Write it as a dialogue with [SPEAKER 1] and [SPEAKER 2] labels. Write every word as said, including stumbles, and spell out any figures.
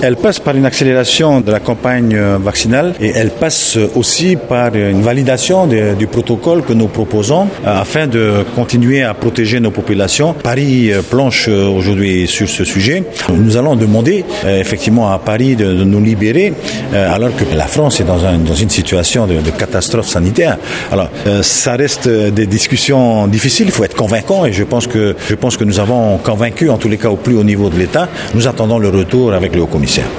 [SPEAKER 1] Elle passe par une accélération de la campagne vaccinale et elle passe aussi par une validation de, du protocole que nous proposons afin de continuer à protéger nos populations. Paris planche aujourd'hui sur ce sujet. Nous allons demander effectivement à Paris de, de nous libérer alors que la France est dans, un, dans une situation de, de catastrophe sanitaire. Alors ça reste des discussions difficiles, il faut être convaincant et je pense que, je pense que nous avons convaincu en tous les cas au plus haut niveau de l'État. Nous attendons le retour avec le haut-commissaire.